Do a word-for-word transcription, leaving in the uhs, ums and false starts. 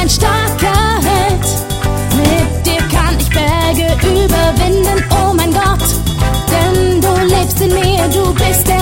ein starker Held. Mit dir kann ich Berge überwinden, oh mein Gott. Denn du lebst in mir, du bist der